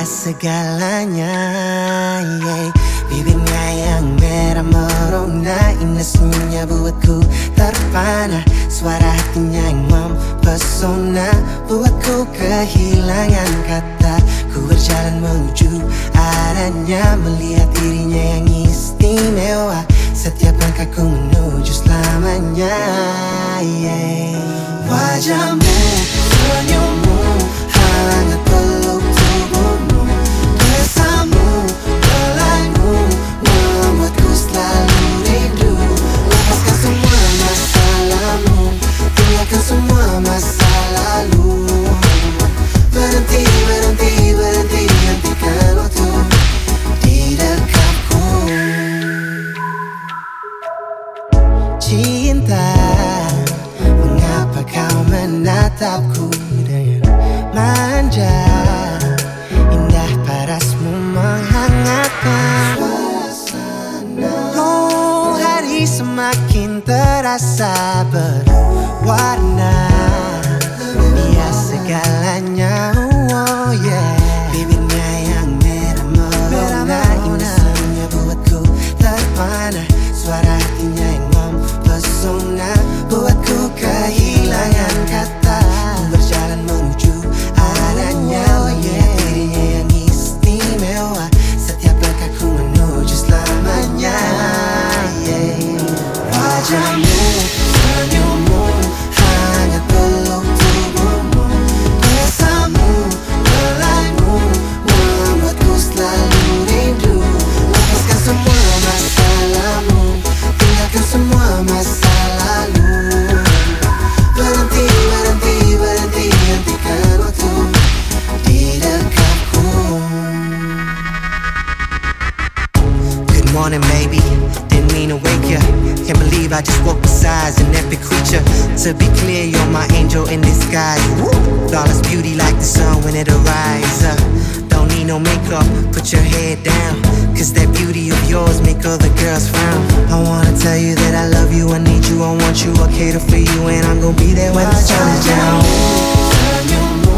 Dia segalanya, yeah. Bibirnya yang merah merona, indah senyumnya buatku terpana. Suara hatinya yang mempesona, buatku kehilangan kata. Ku berjalan menuju arahnya, melihat dirinya yang istimewa. Setiap langkahku menuju selamanya, yeah. Wajahmu, senyummu, hangat peluk tubuhmu. Kesamu, belaimu, membuatku selalu rindu. Lepaskan semua masalahmu, tinggalkan semua masa lalu. Berhenti, berhenti, berhenti, hentikan waktu di dekatku. Cinta, mengapa kau menatapku dengan manja? Indah parasmu menghangatkan suasana. Oh, hari semakin terasa berwarna. Dia segalanya, oh yeah. Bibirnya yang merah merona, indah senyumnya buatku terpana. Suara hatinya yang mempesona, buatku kehilangan kata. Ku berjalan menuju arahnya, oh yeah. Dirinya yang istimewa, setiap langkahku menuju selamanya, yeah. Wajahmu, senyummu, hangat peluk tubuhmu. Kesamu, belaimu, membuatku selalu rindu. Lepaskan semua masalahmu, tinggalkan semua masa lalu. Berhenti, berhenti, berhenti, hentikan waktu di dekatku. Good morning, baby. Didn't mean to wake ya. Can't believe I just woke beside an epic creature. To be clear, you're my angel in disguise. Woo! Flawless beauty like the sun when it arises. Don't need no makeup, put your head down, cause that beauty of yours make other girls frown. I wanna tell you that I love you, I need you, I want you, I cater for you, and I'm gonna be there when the sun is down.